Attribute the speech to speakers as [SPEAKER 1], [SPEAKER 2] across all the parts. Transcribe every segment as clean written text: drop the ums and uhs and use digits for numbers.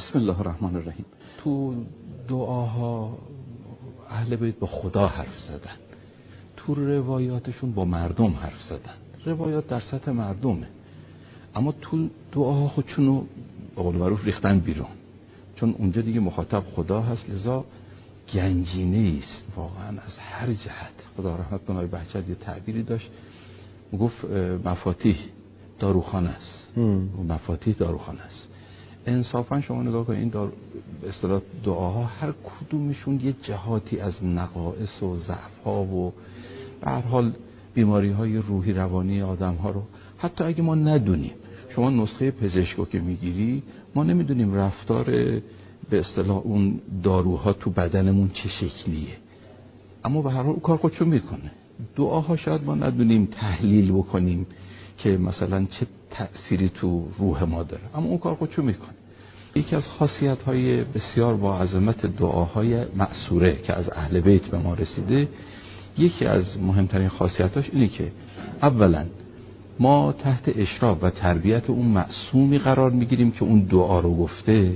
[SPEAKER 1] بسم الله الرحمن الرحیم. تو دعاها اهل بیت با خدا حرف زدن، تو روایاتشون با مردم حرف زدن. روایات در سطح مردمه، اما تو دعاها خودشونو به قول معروف ریختن بیرون، چون اونجا دیگه مخاطب خدا هست. لذا گنجینه است واقعا از هر جهت. خدا رحمت کنه، بهجت یه تعبیری داشت، میگفت مفاتیح داروخانه است. مفاتیح داروخانه است. انصافا شما نگاه کنید، این به اصطلاح دعاها هر کدومشون یه جهاتی از نقائص و ضعف‌ها و به هر حال بیماری‌های روحی روانی آدم‌ها رو، حتی اگه ما ندونیم، شما نسخه پزشکو که میگیری، ما نمیدونیم رفتار به اصطلاح اون داروها تو بدنمون چه شکلیه، اما به هر حال اون کار خودشو میکنه. دعاها شاید ما ندونیم تحلیل بکنیم که مثلا چه تأثیری تو روح ما داره، اما اون کار خودشو میکنه. یکی از خاصیت‌های بسیار با عظمت دعاهای مأثوره که از اهل بیت به ما رسیده، یکی از مهمترین خاصیتاش اینه که اولا ما تحت اشراف و تربیت اون معصومی قرار میگیریم که اون دعا رو گفته،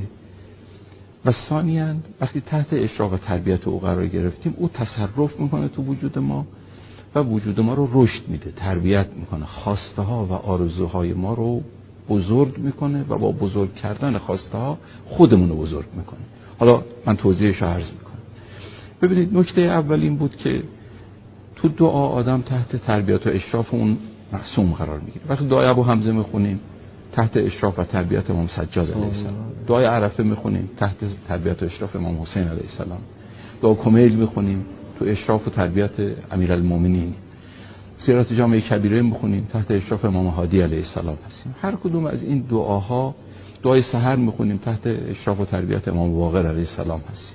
[SPEAKER 1] و ثانیاً وقتی تحت اشراف و تربیت او قرار گرفتیم، او تصرف میکنه تو وجود ما و وجود ما رو رشد میده، تربیت میکنه، خواسته ها و آرزوهای ما رو بزرگ میکنه و با بزرگ کردن خواسته ها خودمون رو بزرگ میکنه. حالا من توضیحش رو عرض میکنم. ببینید، نکته اول این بود که تو دعا آدم تحت تربیت و اشراف اون معصوم قرار میگیره. وقتی دعای ابو حمزه میخونیم تحت اشراف و تربیت امام سجاد علیه السلام، دعای عرفه میخونیم تحت تربیت و اشراف امام حسین علیه السلام، دعا کمیل میخونیم تو اشراف و تربیت امیرالمومنین، سیرت جامعه کبیره میخونیم تحت اشراف امام هادی علیه السلام هستیم. هر کدوم از این دعاها، دعای سحر میخونیم تحت اشراف و تربیت امام باقر علیه السلام هستیم.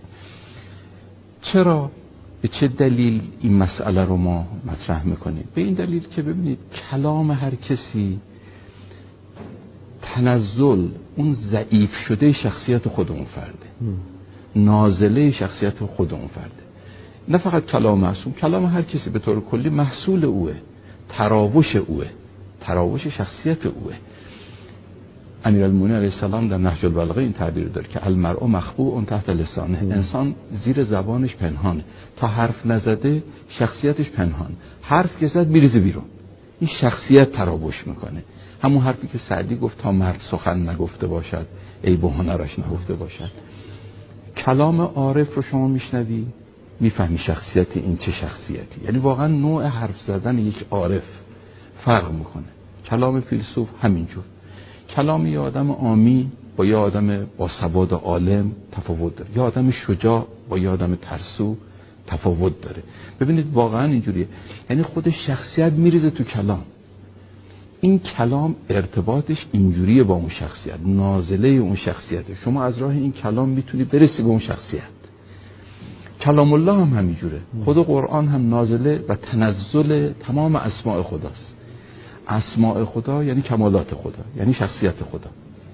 [SPEAKER 1] چرا؟ به چه دلیل این مسئله رو ما مطرح میکنیم؟ به این دلیل که ببینید، کلام هر کسی تنزل اون ضعیف شده شخصیت خود اون فرده، نازله شخصیت خود اون فرده. نه فقط کلام معصوم، کلام هر کسی به طور کلی محصول اوه، تراوش اوه، تراوش شخصیت اوه. امیرالمومنین علیه السلام در نهج البلاغه این تعبیر داره که المرء مخبوء تحت لسانه، انسان زیر زبانش پنهانه، تا حرف نزده شخصیتش پنهان، حرف که زد میریزه بیرون، این شخصیت تراوش میکنه. همون حرفی که سعدی گفت تا مرد سخن نگفته باشد عیب و هنرش نگفته باشد. کلام عارف رو شما میشنوی میفهمی شخصیت این چه شخصیتی، یعنی واقعا نوع حرف زدن یک عارف فرق میکنه. کلام فیلسوف همینجور. کلام یه آدم عامی با یه آدم با سواد و عالم تفاوت داره، یه آدم شجاع با یه آدم ترسو تفاوت داره. ببینید واقعا اینجوریه، یعنی خود شخصیت میریزه تو کلام. این کلام ارتباطش اینجوریه با اون شخصیت، نازله اون شخصیت. شما از راه این کلام میتونی برسی به اون شخصیت. کلام الله هم همینجوره. خود قرآن هم نازله و تنزل تمام اسماء خداست. اسماء خدا یعنی کمالات خدا، یعنی شخصیت خدا.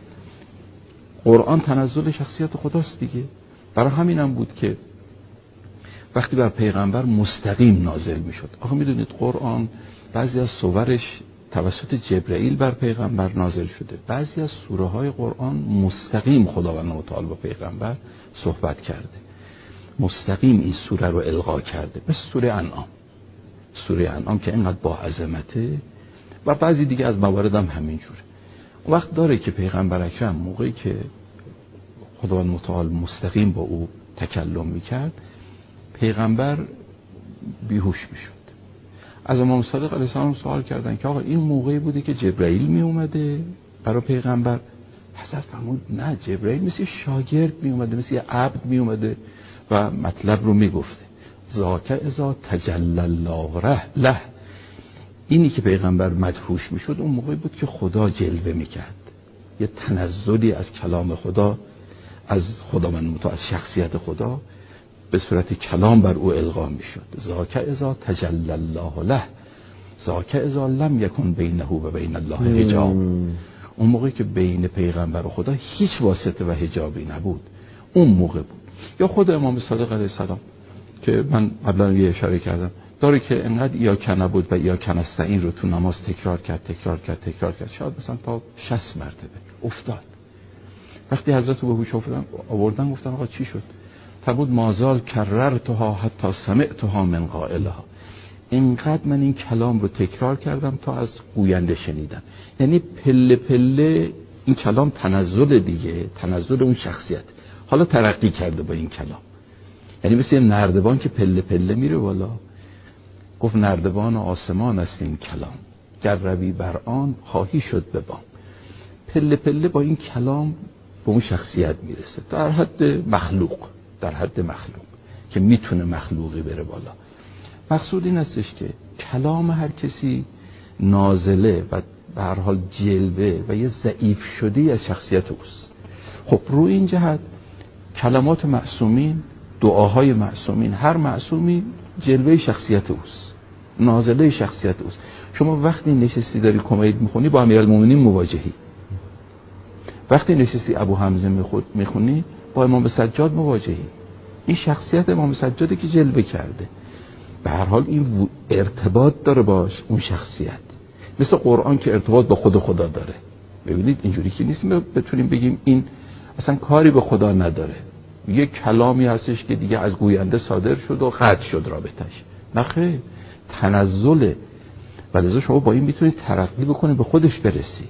[SPEAKER 1] قرآن تنزل شخصیت خداست دیگه. برای همینم بود که وقتی بر پیغمبر مستقیم نازل میشد. آخه میدونید قرآن بعضی از سورش توسط جبرئیل بر پیغمبر نازل شده، بعضی از سوره های قرآن مستقیم خداوند متعال با پیغمبر صحبت کرده، مستقیم این سوره رو القا کرده، مثل سوره انعام. سوره انعام که اینقدر با عظمته، و بعضی دیگه از موارد هم همینجوره. اون وقت داره که پیغمبر اکرم موقعی که خداوند متعال مستقیم با او تکلم میکرد، پیغمبر بیهوش میشد. از امام صادق علیه السلام سوال کردن که آقا این موقعی بوده که جبرئیل می اومده برای پیغمبر؟ حضرت فرمود نه، جبرئیل مثل شاگرد می اومده، مثل یه عبد می اومده و مطلب رو می گفته. ذاک اذا تجلی الله له. اینی که پیغمبر مدهوش می شد اون موقعی بود که خدا جلوه می کرد، یه تنزلی از کلام خدا، از خداوند متعال، از شخصیت خدا به صورت کلام بر او القا می شد. ذاک اذا تجلی الله له، ذاک اذا لم یکن بینه و بین الله حجاب. اون موقعی که بین پیغمبر و خدا هیچ واسطه و حجابی نبود، اون موقع بود. یا خود امام صادق علیه السلام که من قبلا یه اشاره کردم، داره که انقدر ایاک نبود و ایاک نستعین رو تو نماز تکرار کرد، شاید مثلا تا 60 مرتبه افتاد. وقتی حضرت به هوش آوردن گفتن آقا چی شد؟ فرمود مازال کررتها حتی سمعتها من قائلها. اینقدر من این کلام رو تکرار کردم تا از گوینده شنیدم. یعنی پله پله این کلام تنزل دیگه، تنزل اون شخصیت حالا ترقی کرده با این کلام. یعنی مثل یه نردبان که پله پله میره بالا. گفت نردبان آسمان است این کلام، گر روی بر آن خواهی شد به بام. پله پله با این کلام به اون شخصیت میرسه، در حد مخلوق، در حد مخلوق که میتونه مخلوقی بره بالا. مقصود این استش که کلام هر کسی نازله و به هر حال جلوه و یه ضعیف شده‌ای از شخصیت اوست. خب روی این جهت کلمات معصومین، دعاهای معصومین، هر معصومی جلوه شخصیت اوست، نازله شخصیت اوست. شما وقتی نشستی داری کمیت میخونی با امیرالمومنین مواجهی، وقتی نشستی ابو حمزه میخونی با امام سجاد مواجهی. این شخصیت امام سجاده که جلوه کرده. به هر حال این ارتباط داره باش اون شخصیت، مثل قرآن که ارتباط با خود خدا داره. ببینید اینجوری که نیست بتونیم بگیم این اصلا کاری به خدا نداره، یه کلامی هستش که دیگه از گوینده صادر شد و قطع شد رابطش. نه خیر، تنزله. ولذا شما با این میتونید ترقی بکنید به خودش برسی.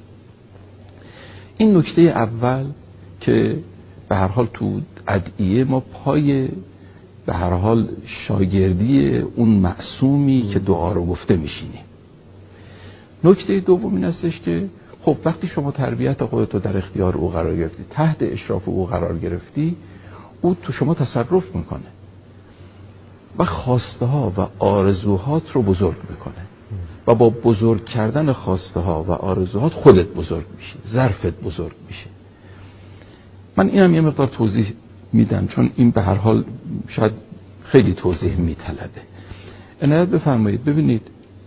[SPEAKER 1] این نکته اول که به هر حال تو ادعیه ما پای به هر حال شاگردی اون معصومی که دعا رو گفته میشینیم. نکته دوم این هستش که خب وقتی شما تربیت خودت رو در اختیار او قرار گرفتی، تحت اشراف او قرار گرفتی، او تو شما تصرف میکنه و خواسته ها و آرزوهات رو بزرگ میکنه و با بزرگ کردن خواسته ها و آرزوهات خودت بزرگ میشی، ظرفت بزرگ میشه. من اینم یه مقدار توضیح میدم چون این به هر حال شاید خیلی توضیح میطلبه. عنایت بفرمایید. ببینید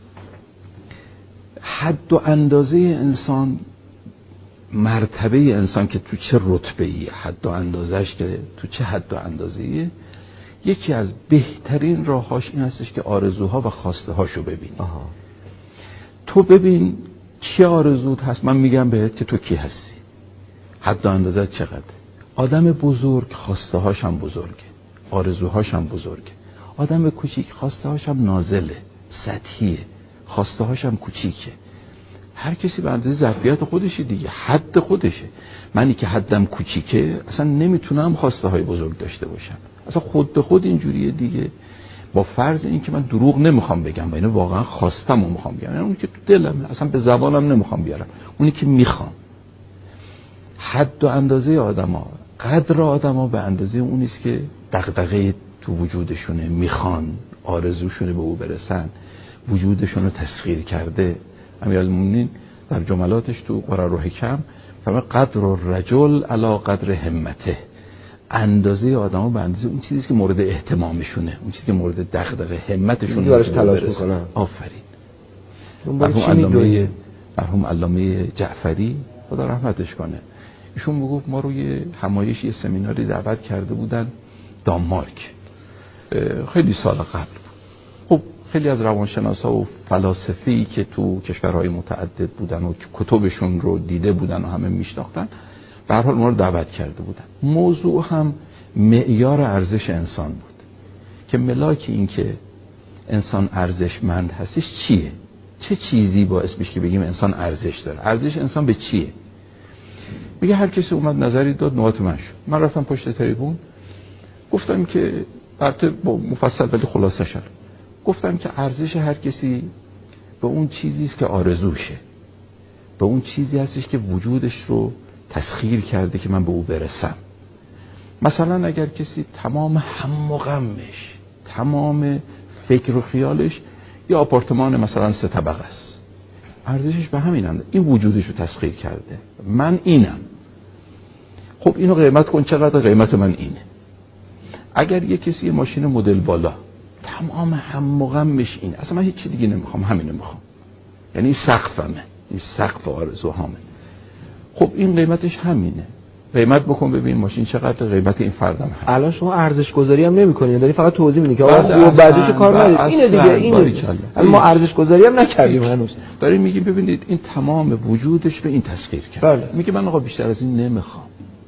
[SPEAKER 1] حد و اندازه انسان، مرتبه انسان که تو چه رتبه‌ای، حد و اندازش که تو چه حد و اندازه‌ایه، یکی از بهترین راهاش این هستش که آرزوها و خواسته هاشو ببینی. تو ببین چه آرزوت هست، من میگم بهت که تو کی هستی، حد و اندازت چقدر. آدم بزرگ خواسته هاش هم بزرگه، آرزوهاش هم بزرگه. آدم کوچیک خواسته هاش هم نازله، سطحیه، خواسته هاش هم کوچیکه. هر کسی به اندازه ظرفیت خودشه دیگه، حد خودشه. منی که حدم کوچیکه اصلا نمیتونم خواسته های بزرگ داشته باشم، اصلا خود به خود اینجوریه دیگه. با فرض این که من دروغ نمیخوام بگم و اینو واقعا خواستم و میخوام بگم، اونی که تو دلمه، اصلا به زبانم نمیخوام بیارم، اونی که میخوام. حد و اندازه آدما، قدر آدما به اندازه اونیست که دغدغه تو وجودشونه، میخوان، آرزوشونه به او برسن، وجودشون رو تسخیر کرده. امیرالمومنین در جملاتش تو قرار و حکم فرمود قدر الرجل علی قدر همته. اندازه آدما به اندازه اون چیزی که مورد اهتمامشونه، اون چیزی که مورد دغدغه همتشون براش تلاش میکنن. آفرین. مرحوم علامه جعفری خدا رحمتش کنه، ایشون میگفت ما روی همایش یه سمیناری دعوت کرده بودن دانمارک، خیلی سال قبل. خب خیلی از روانشناسا و فلاسفه‌ای که تو کشورهای متعدد بودن و کتبشون رو دیده بودن و همه میشناختن، به هر حال ما رو دعوت کرده بودن. موضوع هم معیار ارزش انسان بود که ملاک این که انسان ارزشمند هستش چیه؟ چه چیزی باعث میشه که بگیم انسان ارزش داره؟ ارزش انسان به چیه؟ میگه هر کسی اومد نظری داد، نوبت من شد. من رفتم پشت تریبون، گفتم که البته با مفصل ولی خلاصه شد، گفتم که ارزش هر کسی به اون چیزی است که آرزوشه، به اون چیزی هستش که وجودش رو تسخیر کرده که من به او برسم. مثلا اگر کسی تمام هم و غمش، تمام فکر و خیالش یا آپارتمان مثلا 3 طبقه است، ارزشش به همین اندازه، این وجودش رو تسخیر کرده، من اینم. خب اینو قیمت کن، چقدر قیمت من اینه. اگر یک کسی ماشین مدل بالا، تمام هم و غمش این، اصلا من هیچ چیز دیگه نمیخوام، همینو میخوام، یعنی این سقفمه، این سقف آرزوهامه. خب این قیمتش همینه. قیمت بکن ببین ماشین چقدر، قیمت این فردم هست.
[SPEAKER 2] الان شما ارزش گذاری هم نمی‌کنید، داری فقط توضیح میدی که آقا بعدش کار نداره، اینه دیگه، اینه. ما ارزش گذاری هم نکردیم هنوز.
[SPEAKER 1] داریم میگیم ببینید این تمام وجودش به این تسخیر کرد.
[SPEAKER 2] بله.
[SPEAKER 1] میگه من آقا بیشتر از این نمیخوام،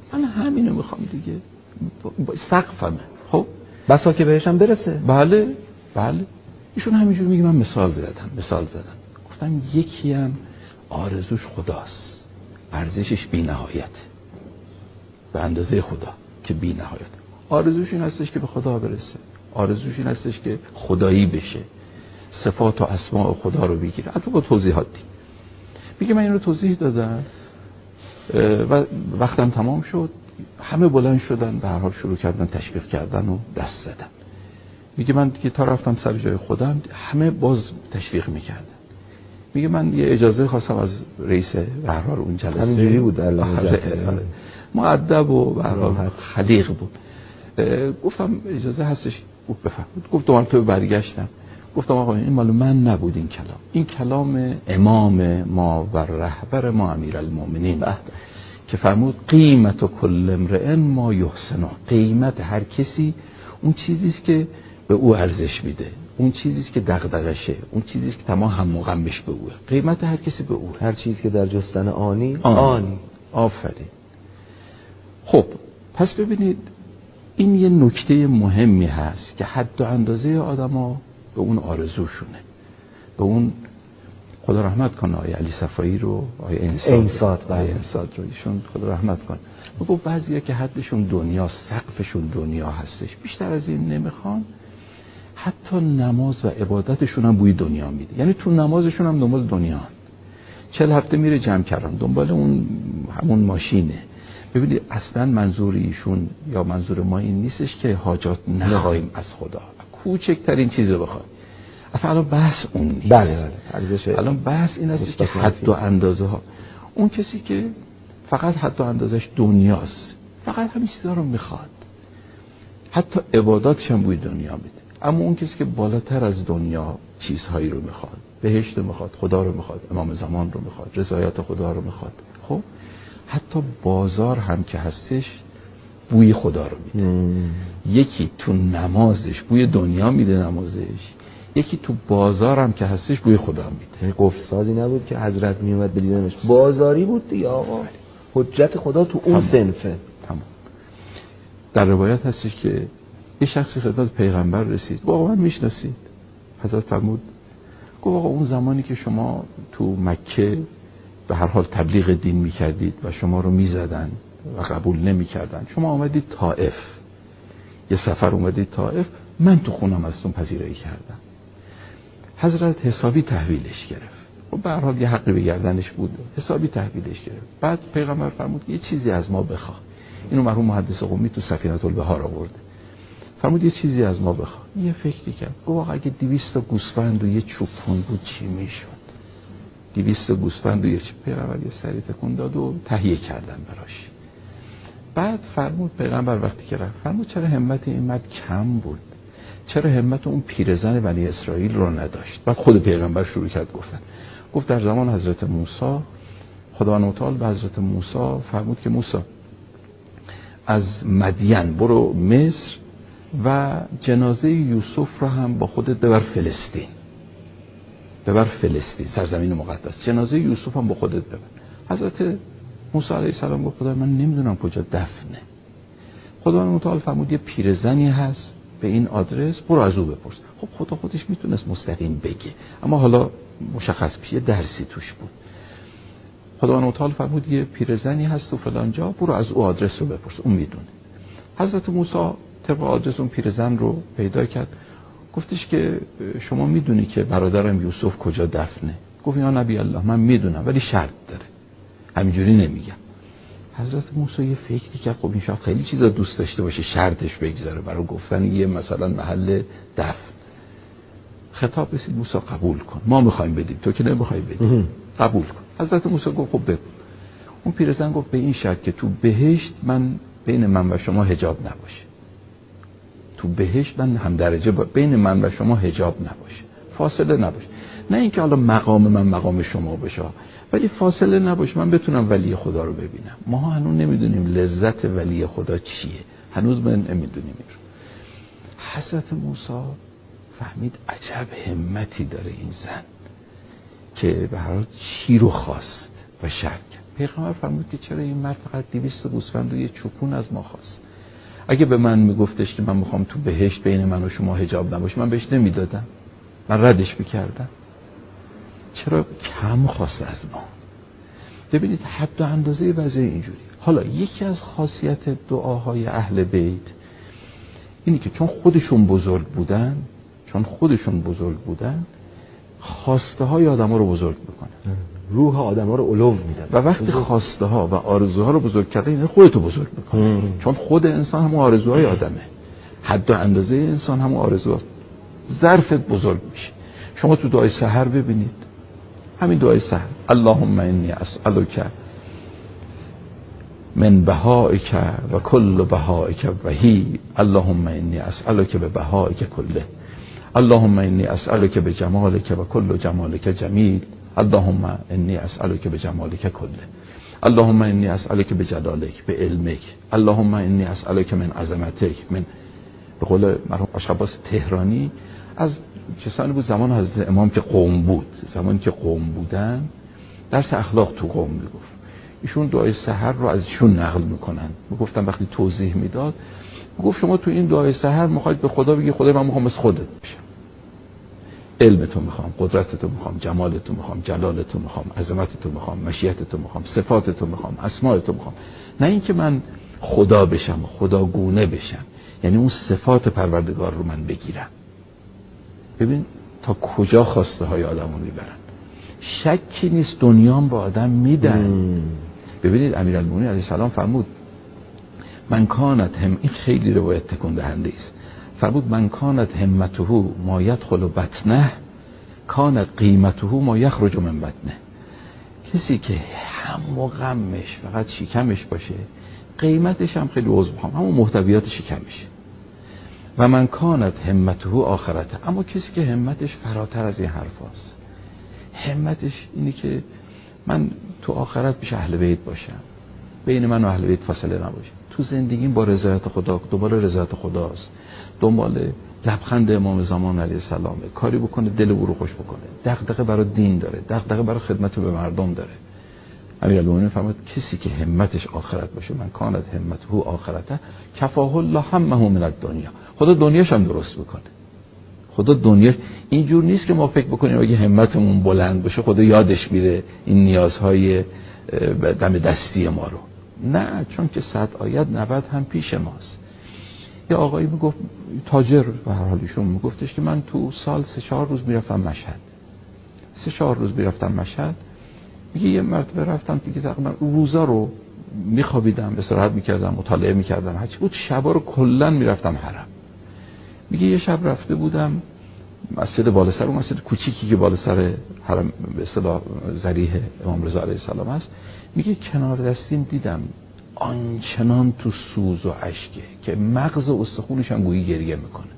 [SPEAKER 1] من همینو میخوام دیگه، سقفمه. خب
[SPEAKER 2] بسا که بهشم برسه.
[SPEAKER 1] بله. ایشون همینجور میگه من مثال زدم. گفتم یکی هم آرزوش خداست، ارزشش بی‌نهایت، به اندازه خدا که بی‌نهایت. آرزوش این هستش که به خدا برسه، آرزوش این هستش که خدایی بشه، صفات و اسماء خدا رو بگیره. البته با توضیحات دیگه. میگه من این رو توضیح دادم و وقتم تمام شد، همه بلند شدن، به هر حال شروع کردن تشویق کردن و دست زدن. میگه من دیگه تا رفتم سر جای خودم، همه باز تشویق میکردن. میگه من یه اجازه خواستم از رئیس به هر حال اون جلسه،
[SPEAKER 2] همینجوری بود
[SPEAKER 1] مؤدب و به هر حال خلیق بود. گفتم اجازه هستش؟ گفت بفرمایید. گفت دوباره تو برگشتم، گفتم آقا این مال من نبود، این کلام امام ما و رهبر ما امیرالمومنین که فرمود قیمت کل امرئ ما یحسنه. قیمت هر کسی اون چیزی است که به او ارزش میده، اون چیزی است که دغدغشه، اون چیزی است که تمام هم و غمش به اوه. قیمت هر کسی به او،
[SPEAKER 2] هر چیزی که در جستن آنی.
[SPEAKER 1] آفرین. خب پس ببینید این یه نکته مهمی هست که حد و اندازه آدما به اون آرزوشونه، به اون خدا رحمت کنه آیه علی صفایی رو، آیه انصاد رو ایشون خدا رحمت کنه. میگه بعضیا که حدشون دنیا، سقفشون دنیا هستش، بیشتر از این نمیخوان. حتی نماز و عبادتشون هم بوی دنیا میده، یعنی تو نمازشون هم دنبال دنیا، 40 هفته میره جمع کردن دنبال اون همون ماشینه. ببینید اصلا منظور ایشون یا منظور ما این نیستش که حاجات نخواهیم از خدا، کوچکترین چیزو بخوایم. اصلا الان بحث اون نیست.
[SPEAKER 2] بله ارزش.
[SPEAKER 1] الان بحث این است که حد و اندازه ها. اون کسی که فقط حد و اندازش دنیاست، فقط همین چیزا رو میخواد، حتی عباداتش هم بوی دنیا میده. اما اون کسی که بالاتر از دنیا چیزهایی رو میخواد، بهشت رو میخواد، خدا رو میخواد، امام زمان رو میخواد، رضایت خدا رو میخواد، خب حتی بازار هم که هستش بوی خدا رو میده. یکی تو نمازش بوی دنیا میده نمازش، یکی تو بازار هم که هستش بوی خدا میده.
[SPEAKER 2] قفل سازی نبود که حضرت میومد به دیدنش، بازاری بود دیگه آقا. حجت خدا تو اون صنفه.
[SPEAKER 1] تمام. در روایت هستش که یه شخصی خدمت پیغمبر رسید، واقعا میشناسید؟ حضرت فرمود، گفت آقا اون زمانی که شما تو مکه به هر حال تبلیغ دین میکردید و شما رو میزدن و قبول نمیکردن، شما آمدید طائف، یه سفر اومدید طائف، من تو خونم ازتون پذیرایی کردم. حضرت حسابی تحویلش گرفت و به هر حال یه حقی به گردنش بود، حسابی تحویلش گرفت. بعد پیغمبر فرمود یه چیزی از ما بخواه. اینو مرحوم محدث قمی تو سفینة البحار آورده. فرمود یه چیزی از ما بخواه. یه فکری کرد، گفت اگه 200 تا گوسفند و یه چوپون بود چی میشد؟ 200 تا گوسفند و یه چوب. پیغمبر یه سری تکون داد و تهیه کردن براش. بعد فرمود پیغمبر وقتی که رفت، فرمود چرا همت این مرد کم بود؟ چرا همت اون پیرزن بنی اسرائیل رو نداشت؟ بعد خود پیغمبر شروع کرد گفتن. گفت در زمان حضرت موسی خداوند متعال به حضرت موسی فرمود که موسی از مدین برو مصر و جنازه یوسف رو هم با خودت ببر فلسطین، سرزمین مقدس. جنازه یوسف هم با خودت ببر. حضرت موسی علیه السلام گفت خدا من نمیدونم کجا دفنه. خداوند متعال فرمود یه پیرزنی هست به این آدرس، برو از او بپرس. خب خدا خودش میتونست مستقیم بگه، اما حالا مشخص پیه درسی توش بود. خداوند متعال فرمود یه پیرزنی هست تو فلان جا، برو از او آدرس رو بپرس، اون میدونه. حضرت موسی طبق آدرس اون پیرزن رو پیدا کرد. گفتش که شما میدونی که برادرم یوسف کجا دفنه؟ گفت یا نبی الله من میدونم ولی شرط داره، همینجوری نمیگم. حضرت موسی یه فکری کرد، خب این شاید خیلی چیزا دوست داشته باشه شرطش بگذاره برای گفتن یه مثلا محل دفن. خطاب رسید موسی قبول کن، ما میخوایم بدیم، تو که نمیخوای بدی، قبول کن. حضرت موسی گفت خب بگو. اون پیرزن گفت به این شرط که تو بهشت بین من و شما حجاب نباشه، تو بهشت من هم درجه بین من و شما حجاب نباشه، فاصله نباشه. نه اینکه حالا مقام من مقام شما بشه، ولی فاصله نباشه، من بتونم ولی خدا رو ببینم. ما هنوز نمیدونیم لذت ولی خدا چیه، هنوز من نمیدونیم. حضرت موسی فهمید عجب همتی داره این زن که به هر حال چی رو خواست و شرط کرد. پیغمبر فرمود که چرا این مرد فقط 200 گوسفند و یه چوپون از ما خواست؟ اگه به من میگفتش که من میخوام تو بهشت بین من و شما حجاب نباشه، من بهش نمیدادم، من ردش میکردم. چرا کم خواست از ما؟ ببینید حد و اندازه وضع اینجوری. حالا یکی از خاصیت دعاهای اهل بیت اینی که چون خودشون بزرگ بودن خواسته های آدم ها رو بزرگ میکنن،
[SPEAKER 2] روح آدم ها رو علو میدن
[SPEAKER 1] و وقتی خواسته ها و آرزوها رو بزرگ کرده این خودتو بزرگ میکنه. چون خود انسان همون آرزوهای آدمه، حد و اندازه انسان همون آرزوهاست، ظرفت بزرگ میشه. شما تو دعای سحر ببینید، همین دعای سحر اللهم انی اسألک من بهائک و کل بهائک وحی، اللهم انی اسألک به بهائک کله، اللهم انی اسألک به جمالک و کل جمالک جمیل، اللهم انی اسألک به جمالک کله، اللهم انی اسألک به جلالک به علمک، اللهم انی اسألک من عظمتک. من به قول مرحوم آقا عباس تهرانی از کسانی بود زمان حضرت امام که قوم بود، زمانی که قوم بودن درس اخلاق تو قوم میگفت، ایشون دعای سحر رو از ایشون نقل میکنن. میگفتن وقتی توضیح میداد میگفت شما تو این دعای سحر میخواید به خدا بگی خدای من میخوام مثل خودت بشم، علمتو میخوام، قدرتتو میخوام، جمالتو میخوام، جلالتو میخوام، عظمتتو میخوام، مشیتتو میخوام، صفاتتو میخوام، اسماءتو میخوام. نه اینکه من خدا بشم، خداگونه بشم، یعنی اون صفات پروردگار رو من بگیرم. ببین تا کجا خواسته های آدم رو میبرن. شکی نیست دنیام با آدم میدن. ببینید امیرالمومنین علیه السلام فرمود من کانت هم، این خیلی روایت تکون دهنده است، فرمود من کانت همته ما یدخل بطنه کانت قیمته ما یخرج من بطنه. کسی که هم و غمش فقط شکمش باشه قیمتش هم خیلی عضو بخوام همون محتویات شکمشه. و من کانت همته آخرته، اما کسی که همتش فراتر از این حرف هست، همتش اینی که من تو آخرت پیش اهل بیت باشم، بین من و اهل بیت فاصله نباشه، تو زندگیم با رضایت خدا، دنبال رضایت خداست، دنبال لبخند امام زمان علیه السلام، کاری بکنه دل او رو خوش بکنه، دغدغه برای دین داره، دغدغه برای خدمت به مردم داره. امیرالمومنین فرمود کسی که همتش آخرت باشه من کانت همته آخرته کفاه الله همه من الدنیا، خدا دنیاش هم درست میکنه. خدا دنیا اینجور نیست که ما فکر بکنیم اگه همتمون بلند باشه خدا یادش میره این نیازهای دم دستی ما رو. نه، چون که 100 آیت 90 هم پیش ماست. یه آقایی میگفت تاجر به هر حال ایشون میگفتش که من تو سال 3-4 روز میرفتم مشهد، 3-4 روز میرفتم مشهد. میگه یه مرتبه رفتم دیگه تقریبا روزا رو میخوابیدم، استراحت میکردم، مطالعه میکردم، هرچی بود شبا رو کلا میرفتم حرم. میگه یه شب رفته بودم مسجد بالا سر، اون مسجد کوچیکی که بالا سر حرم به اصطلاح ذریح امام رضا علیه السلام است، میگه کنار دستیم دیدم آنچنان تو سوز و اشکه که مغز استخونش هم گویی گریه میکنه.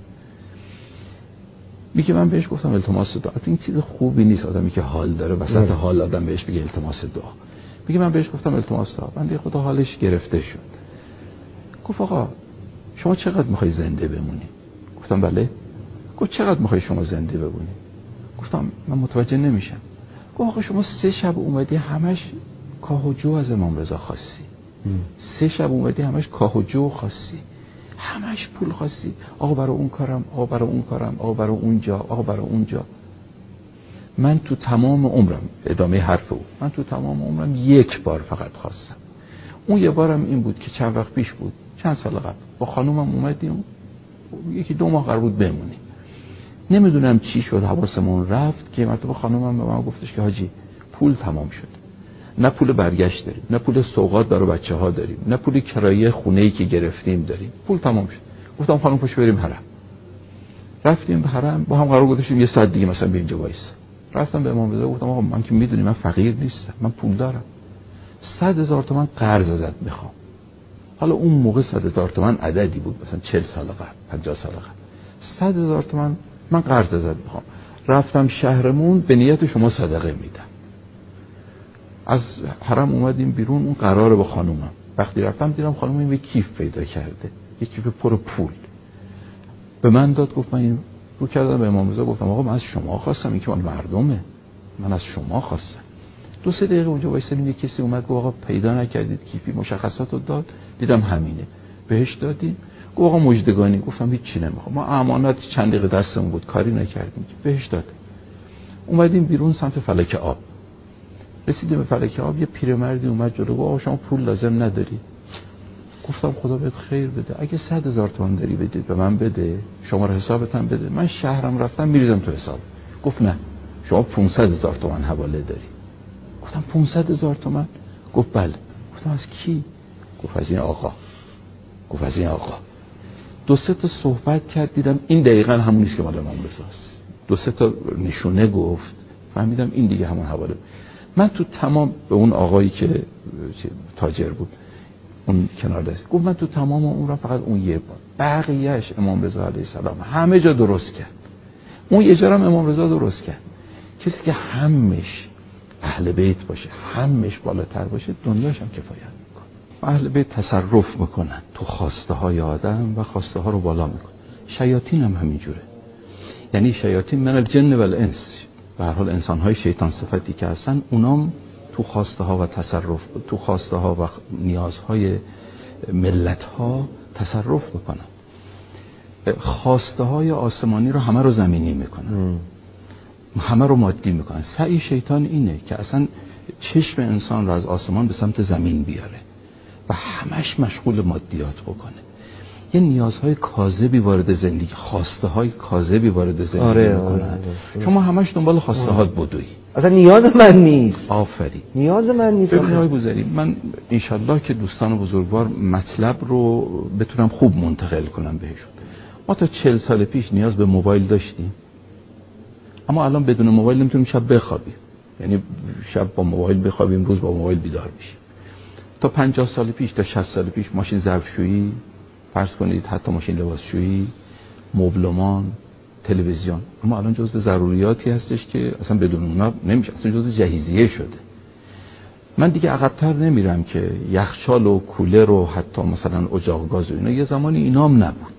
[SPEAKER 1] میگه من بهش گفتم التماس دعا، این چیز خوبی نیست آدمی که حال داره وسط حال آدم بهش بگه التماس دعا. میگه من بهش گفتم التماس دعا، بنده خدا حالش گرفته شد. گفت آقا شما چقدر میخوای زنده بمونی؟ گفتم بله. گفت چقدر میخوای شما زنده بمونی؟ گفتم من متوجه نمیشم. گفت آقا شما 3 شب اومدی همش کاه و جو از امام رضا خواستی، 3 شب اومدی همش کاه و جو خواستی، همش پول خواستی، آقا برای اون کارم، آقا برای اون کارم، آقا برای اونجا، آقا برای اونجا. من تو تمام عمرم، ادامه حرف او، من تو تمام عمرم 1 بار فقط خواستم. اون 1 بارم این بود که چند وقت پیش بود، چند سال قبل با خانومم اومدیم 1-2 ماه قرار بود بمونیم. نمیدونم چی شد حواسمون رفت که مرتبه خانومم به من گفتش که حاجی پول تمام شد، نه پول برگشت داریم، نه پول سوغات برای بچه‌ها داریم، نه پول کرایه خونه‌ای که گرفتیم داریم، پول تمام شد. گفتم خانم پاشو بریم حرم. رفتیم به حرم، با هم قرار گذاشتیم 1 ساعت دیگه مثلا به اینجا وایس. رفتم به امام رضا گفتم آقا من که میدونی من فقیر نیستم، من پول دارم، 100,000 تومان قرض ازت میخوام. حالا اون موقع 100,000 تومان عددی بود، مثلا 40 سال قبل، 50 سال قبل. 100,000 تومان من قرض ازت میخوام. رفتم شهرمون به نیت شما صدقه میدم. از حرم اومدیم بیرون، اون قراره با خانومم. وقتی رفتم دیدم خانومم یه کیف پیدا کرده، یه کیف پر پول به من داد. گفت من این رو کردم به امام رضا گفتم آقا من از شما خواستم، این که مال مردمه، من از شما خواستم. 2-3 دقیقه اونجا وایسادیم، یه کسی اومد گفت آقا پیدا نکردید کیفی مشخصاتو داد، دیدم همینه، بهش دادیم. گفت آقا مژدگانی. گفتم هیچ چی نمیخوام، ما امانت چند دقیقه دستمون بود کاری نکردیم، بهش داد. اومدیم بیرون سمت فلک آب، رسیدیم به فلک آب، یه پیرمردی اومد جلو گفت آقا شما پول لازم نداری؟ گفتم خدا بهت خیر بده، اگه 100,000 تومان داری بدید به من بده، شماره حسابت هم بده، من شهرم رفتم میریزم تو حساب. گفت نه شما 500,000 تومان حواله داری. گفتم 500,000 تومان؟ گفت بله. گفتم از کی؟ گفت از این آقا. گفت از این آقا. 2-3 تا صحبت کرد، دیدم این دقیقاً همون نیست که مال امام رضاست. 2-3 تا نشونه گفت، فهمیدم این دیگه همون حواله. من تو تمام به اون آقایی که تاجر بود اون کنار دست گفت من تو تمام عمرم فقط اون یه بار، بقیه‌اش امام رضا علیه السلام همه جا درست کرد، اون یه جا هم امام رضا درست کرد. کسی که همش اهل بیت باشه، همش بالاتر باشه، دنیاش هم کفایت میکنه. اهل بیت تصرف میکنن تو خواسته های آدم و خواسته ها رو بالا میکنن. شیاطین هم همینجوره، یعنی شیاطین من الجن و الانس، به هر حال انسان های شیطان صفتی که هستن، اونام تو خواسته ها و تصرف، تو خواسته ها و نیازهای ملت ها تصرف میکنن. خواسته های آسمانی رو همه رو زمینی میکنن، همه رو مادی میکنن. سعی شیطان اینه که اصلا چشم انسان رو از آسمان به سمت زمین بیاره و همش مشغول مادیات بکنه. یه نیازهای کاذبی وارد زندگی، خواسته های کاذبی وارد زندگی میکنن. شما همش دنبال خواسته هات بدوی،
[SPEAKER 2] اصلا نیاز من نیست.
[SPEAKER 1] آفرین،
[SPEAKER 2] نیاز من نیست.
[SPEAKER 1] ببینید آقای بوذری، من انشالله که دوستان بزرگوار مطلب رو بتونم خوب منتقل کنم بهشون. ما تا 40 سال پیش نیاز به موبایل داشتیم، اما الان بدون موبایل نمیتونیم شب بخوابیم. یعنی شب با موبایل بخوابیم، روز با موبایل بیدار میشیم. تا 50 سال پیش، تا 60 سال پیش ماشین ظرفشویی، فرض کنید حتی ماشین لباسشویی، مبلمان، تلویزیون، اما الان جزو ضروریاتی هستش که اصلا بدون اونا نمیشه، اصلا جزو جهیزیه شده. من دیگه عقب‌تر نمیرم که یخچال و کولر و حتی مثلا اجاق گاز و اینا یه زمانی اینام نبود.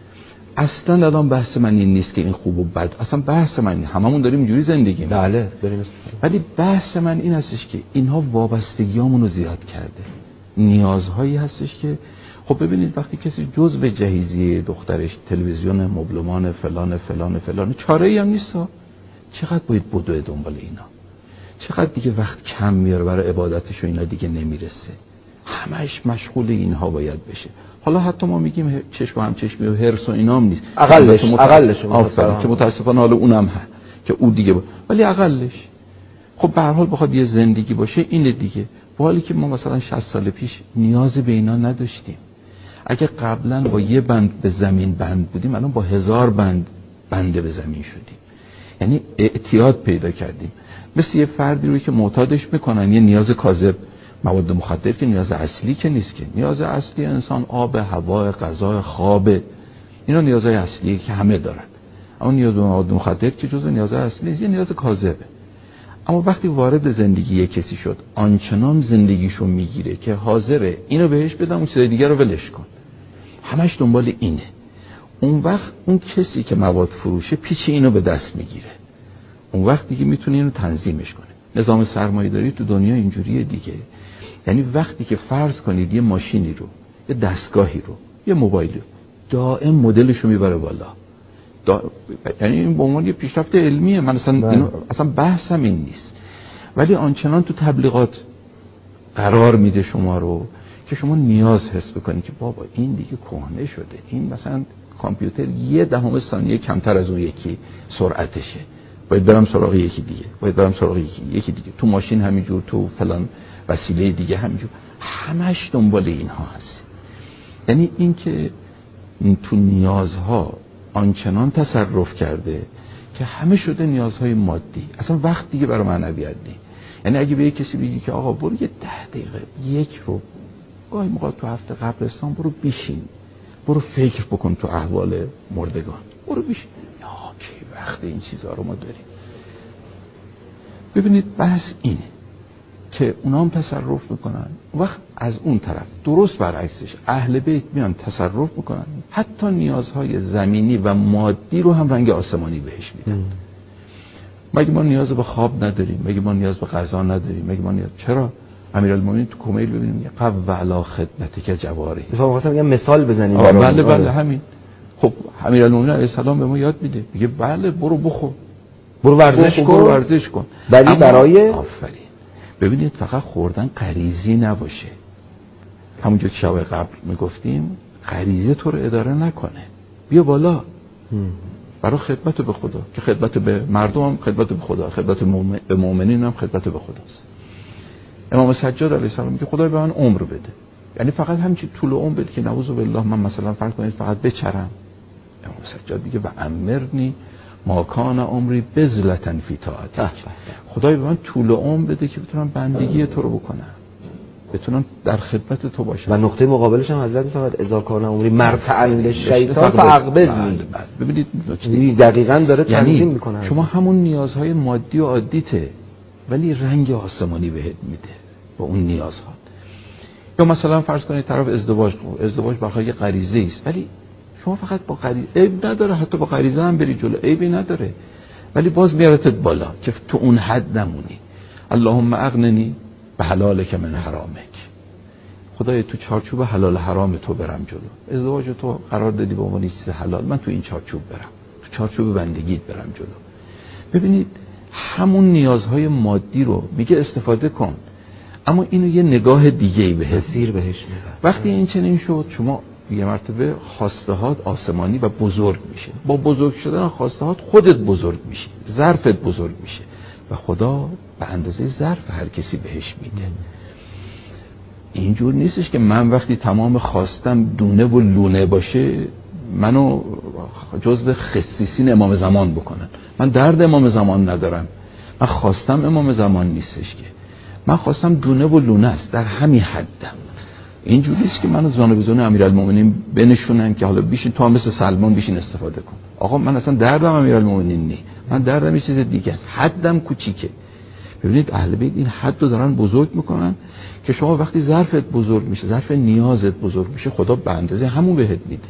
[SPEAKER 1] اصلا الان بحث من این نیست که این خوب و بد، اصلا بحث من هممون داریم اینجوری زندگی می‌کنیم.
[SPEAKER 2] بله بریم.
[SPEAKER 1] ولی بحث من این هستش که اینها وابستگیامون رو زیاد کرده. نیازهایی هستش که خب ببینید وقتی کسی جزء جهیزیه دخترش تلویزیون، مبلمان، فلان فلان فلان، چاره‌ای هم نیست. چقدر باید بدوه دنبال اینا؟ چقدر دیگه وقت کم میاره برای عبادتش و اینا دیگه نمیرسه، همش مشغول اینها باید بشه. حالا حتی ما میگیم چشم هم چشمی و هرس و اینام نیست،
[SPEAKER 2] اقلش
[SPEAKER 1] آفرین که متاسفانه حالا اونم که او دیگه ولی اقلش خب به هر حال بخواد یه زندگی باشه اینه دیگه. با حالی که ما مثلا 60 سال پیش نیاز به اینا نداشتیم. اگه قبلا با یه بند به زمین بند بودیم، الان با 1000 بند بنده به زمین شدیم. یعنی اعتیاد پیدا کردیم. مثل یه فردی روی که معتادش میکنن یه نیاز کاذب، مواد مخدر که نیاز اصلی که نیست، که نیاز اصلی انسان آب، هوا، غذا، خواب، اینا نیازهای اصلیه که همه دارن. اما نیاز به مواد مخدر که جزو نیاز اصلی نیست، یه نیاز کاذبه. اما وقتی وارد زندگی کسی شد، آنچنان زندگیشو میگیره که حاضره اینو بهش بدم اون چیز دیگه رو ولش کن، همش دنبال اینه. اون وقت اون کسی که مواد فروشه پیچ اینو به دست میگیره، اون وقت دیگه میتونه اینو تنظیمش کنه. نظام سرمایه‌داری تو دنیا اینجوریه دیگه. یعنی وقتی که فرض کنید یه ماشینی رو، یه دستگاهی رو، یه موبایل رو دائم مدلش رو میبره بالا، یعنی این به عنوان یه پیشرفت علمیه، من اصلا بحثم این نیست. ولی آنچنان تو تبلیغات قرار میده شما رو که شما نیاز حس بکنید که بابا این دیگه کهنه شده، این مثلا کامپیوتر 0.1 ثانیه کمتر از اون یکی سرعتشه، باید برم سراغ یکی دیگه، باید برم سراغ یکی دیگه. تو ماشین همینجور، تو فلان وسیله دیگه همینجور، همش دنبال اینها هست. یعنی این که تو نیازها آنچنان تصرف کرده که همه شده نیازهای مادی، اصلا وقت دیگه برای معنویت نیست. یعنی اگه به یک کسی بگی که آقا برو یه 10 دقیقه، یک رو گاهی موقع تو هفته قبرستان برو بشین، برو فکر بکن تو احوال مردگان، برو بشین، یا کی وقت این چیزها رو ما داریم. ببینید بحث اینه که اونا هم تصرف میکنن، وقت از اون طرف درست برعکسش اهل بیت میان تصرف میکنن، حتی نیازهای زمینی و مادی رو هم رنگ آسمانی بهش میدن. مگه ما نیاز به خواب نداریم؟ مگه ما نیاز به غذا نداریم؟ مگه ما چرا امیرالمومنین تو کمیل ببینیم یه قو علی خدمتک جواری.
[SPEAKER 2] می‌خواستم یه مثال بزنیم.
[SPEAKER 1] بله همین. خب امیرالمومنین علیه السلام به ما یاد میده، میگه بله برو بخور،
[SPEAKER 2] برو ورزش کن. ولی برای
[SPEAKER 1] آفرین. ببینید فقط خوردن غریزی نباشه. همونجور که شب قبل میگفتیم غریزه تو رو اداره نکنه. بیا بالا برای خدمت به خدا، که خدمت به مردم هم خدمت به خدا، خدمت به مؤمنین هم خدمت به خداست. امام سجاد علیه السلام میگه خدای به من عمر بده، یعنی فقط همین طول عمر بده که نعوذ بالله من مثلا فرض کنید فقط بچرم. امام سجاد میگه و امرنی ما کان عمری بذلة فی طاعتک. خدای به من طول عمر بده که بتونم بندگی تو رو بکنم، بتونم در خدمت تو باشم.
[SPEAKER 2] و نقطه مقابلش هم حضرت میفرماید اذا کان عمری مرتعا للشیطان فاقبضنی.
[SPEAKER 1] ببینید
[SPEAKER 2] نکته دقیقاً داره تنظیم میکنه.
[SPEAKER 1] شما همون نیازهای مادی و عادیته ولی رنگ آسمانی بهت میده با اون نیازها. یا مثلا فرض کنید طرف ازدواج برای یه غریزه است، ولی شما فقط با غریزه عیب نداره، حتی با غریزه هم بری جلو عیبی نداره، ولی باز میارتت بالا که تو اون حد نمونی. اللهم اغننی به حلالک من حرامک. خدای تو چارچوب حلال حرام تو برم جلو. ازدواج تو قرار دادی به عنوان چیز حلال، من تو این چارچوب برم، تو چارچوب بندگیت برم جلو. ببینید همون نیازهای مادی رو میگه استفاده کن، اما اینو یه نگاه دیگه‌ای بهش میده. وقتی این چنین شد شما یه مرتبه خواستهات آسمانی و بزرگ میشه. با بزرگ شدن خواستهات خودت بزرگ میشی، ظرفت بزرگ میشه و خدا به اندازه ظرف هر کسی بهش میده. اینجور نیستش که من وقتی تمام خواستم دونه و لونه باشه منو جزو خصیصین امام زمان بکنن. من درد امام زمان ندارم، من خواستم امام زمان نیستش که من خواستم دونه و لونه است، در همین حدم. اینجوری است که منو زانو به زانو امیرالمومنین بنشونن که حالا بیشین تو هم مثل سلمان بیشین استفاده کن. آقا من اصلا دردم امیرالمومنین نی، من دردم یه چیز دیگه است، حدم کوچیکه. ببینید اهل بیت این حد رو دارن بزرگ میکنن که شما وقتی ظرفت بزرگ میشه، ظرف نیازت بزرگ میشه، خدا به اندازه همون بهت میده.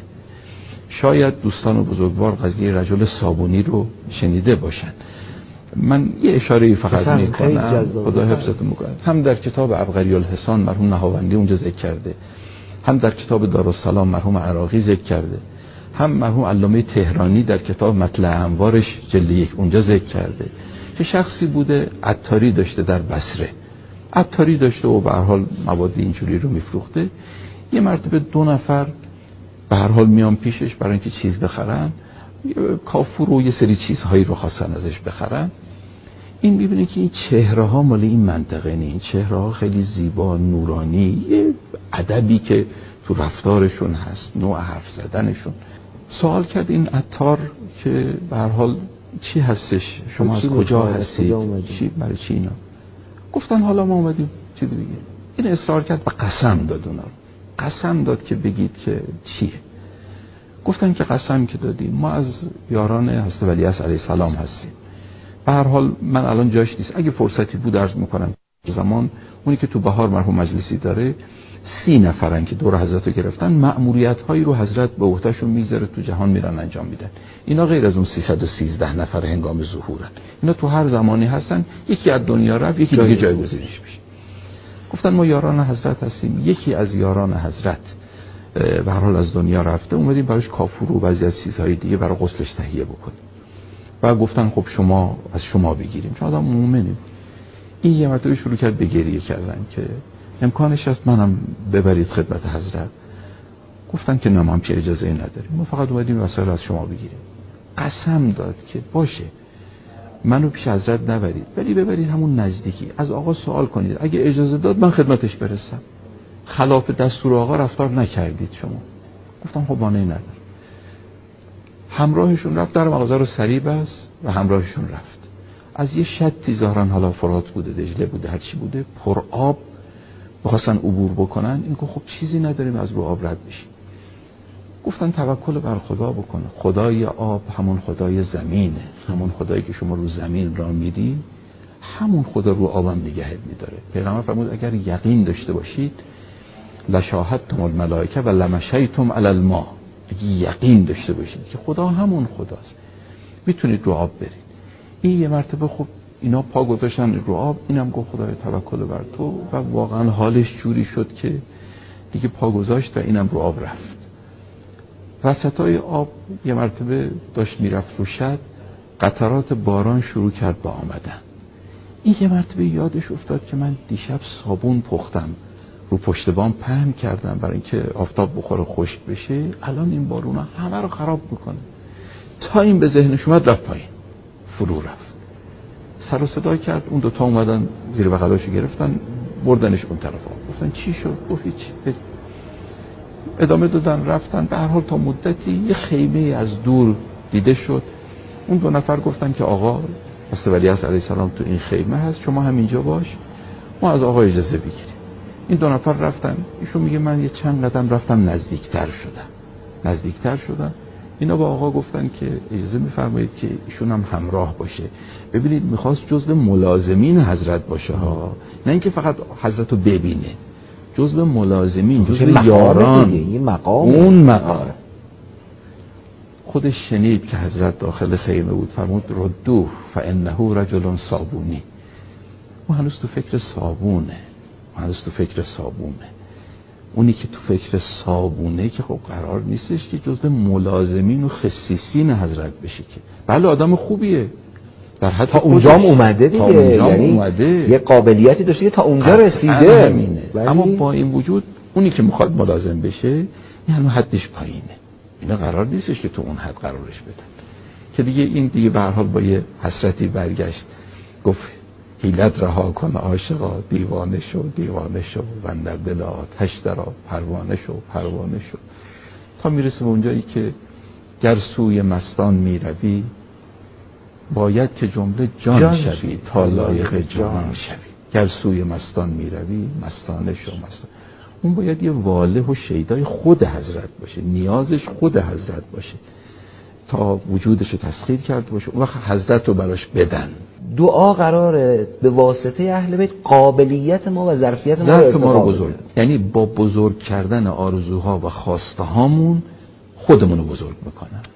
[SPEAKER 1] شاید دوستان بزرگوار قضیه رجل صابونی رو شنیده باشن. من یه اشاره فقط میکنم، خدا حفظتون میکنه. هم در کتاب عبقری الحسان مرحوم نهاوندی اونجا ذکر کرده، هم در کتاب دارالسلام مرحوم عراقی ذکر کرده، هم مرحوم علامه تهرانی در کتاب مطلع انوارش جلد 1 اونجا ذکر کرده که شخصی بوده عطاری داشته در بصره، عطاری داشته و به هر حال مواد اینجوری رو میفروخته. یه مرتبه 2 نفر به هر حال میان پیشش برای اینکه چیز بخرن، کافور و یه سری چیزهایی رو خواستن ازش بخرن. این میبینه که این چهره ها مال این منطقه نه، این چهره ها خیلی زیبا نورانی، یه ادبی که تو رفتارشون هست، نوع حرف زدنشون. سوال کرد این عطار که به هر حال چی هستش، شما از کجا هستید، چی برای چی اینا؟ گفتن حالا ما اومدیم چی بگیم. این اصرار کرد و قسم داد اونا رو، قسم داد که بگید که چیه. گفتن که قسم که دادیم ما از یاران حضرت ولیعصر علیه السلام هستیم. به هر حال من الان جاش نیست، اگه فرصتی بود عرض میکنم زمان اونی که تو بهار مرحوم مجلسی داره 30 نفرن که دور حضرت رو گرفتن، مأموریت هایی رو حضرت به عهدهشون میذاره تو جهان میرن انجام میدن. اینا غیر از اون 313 نفر هنگام ظهورن، اینا تو هر زمانی هستن، یکی از دنیا رفت یکی دیگه جایگزینش میشه. گفتن ما یاران حضرت هستیم، یکی از یاران حضرت به هر حال از دنیا رفته، اومدیم براش کافور و بعضی از چیزهای دیگه برای غسلش تهیه بکنیم. و گفتن خب شما از شما بگیریم، چون آدم مومنه. این یه مرتبه شروع کرد به گریه کردن که امکانش هست منم ببرید خدمت حضرت. گفتن که نه ما هم چه اجازه نداریم، ما فقط اومدیم وسایل از شما بگیریم. قسم داد که باشه منو پیش حضرت نبرید ولی ببرید همون نزدیکی، از آقا سوال کنید اگه اجازه داد من خدمتش برسم، خلاف دستور آقا رفتار نکردید شما. گفتم خب مانعی نداره. همراهشون رفت، در مغازه رو سریع بست و همراهشون رفت. از یه شطی ظاهرا حالا فرات بوده، دجله بوده، هر چی بوده، پر آب بخواستن عبور بکنن. این که خب چیزی نداریم از رو آب رد بشیم. گفتن توکل بر خدا بکن، خدای آب همون خدای زمینه، همون خدایی که شما رو زمین را میری همون خدا رو آبم نگهت میداره. پیغمبر فرمود اگر یقین داشته باشید لشاهدتم الملائکه و لمشیتم علی الماء، اگه یقین داشته باشید که خدا همون خداست میتونید رو آب برید. این یه مرتبه خب اینا پا گذاشتن رو آب، اینم گفت خدای توکل بر تو، و واقعا حالش جوری شد که دیگه پا گذاشت و اینم رو آب رفت. وسطای آب یه مرتبه داشت میرفت رو شد، قطرات باران شروع کرد با آمدن. این یه مرتبه یادش افتاد که من دیشب صابون پختم رو پشت بام پهن کردم برای اینکه آفتاب بخوره خشک بشه، الان این بارونا همه رو خراب میکنه. تا این به ذهنش اومد رفت پایین، فرو رفت، سر و صدا کرد. اون دوتا اومدن زیر بغلاشو گرفتن بردنش اون طرف آب. گفتن چی شد؟ گفت هیچ. ادامه دادن رفتن. به هر حال تا مدتی یه خیمه از دور دیده شد. اون دو نفر گفتن که آقا حضرت ولیعصر علیه السلام تو این خیمه هست، شما همینجا باش، ما از آقا اجازه بگیریم. این دو نفر رفتن. ایشون میگه من یه چند قدم رفتم نزدیکتر شدم. اینا با آقا گفتن که اجازه میفرمایید که ایشون هم همراه باشه. ببینید میخواست جزو ملازمین حضرت باشه ها، نه اینکه فقط حضرت رو ببینه، جزو ملازمین، جزو یاران،
[SPEAKER 2] یه مقام.
[SPEAKER 1] اون مقام. خودش شنید که حضرت داخل خیمه بود، فرمود ردوه فانه رجل صابونی. ما هنوز تو فکر صابونه. اونی که تو فکر صابونه که خب قرار نیستش که جزو ملازمین و خصیصین حضرت بشه که. بله آدم خوبیه، در حد
[SPEAKER 2] تا اونجا اومده دیگه، یعنی یه قابلیتی داشته که تا اونجا رسیده.
[SPEAKER 1] اما با این وجود اونی که میخواد ملازم بشه این هنوز حدش پایینه. اینا قرار نیستش که تو اون حد قرارش بدن که دیگه. این دیگه به هر حال با یه حسرتی برگشت گفت حیلت رها کن عاشقا، دیوانه شو و اندر دل آتش درآ، پروانه شو، تا میرسه به اونجایی که گر سوی مستان میروی باید که جمله جان شوی تا لایق جان شوی. گر سوی مستان میروی مستانه شو. اون باید یه واله و شیدای خود حضرت باشه، نیازش خود حضرت باشه تا وجودش رو تسخیر کرده باشه، اون وقت حضرت رو براش بدن.
[SPEAKER 2] دعا قراره به واسطه اهل بیت قابلیت ما و ظرفیت ما
[SPEAKER 1] رو بزرگ، یعنی با بزرگ کردن آرزوها و خواسته هامون خودمون رو بزرگ میکنن.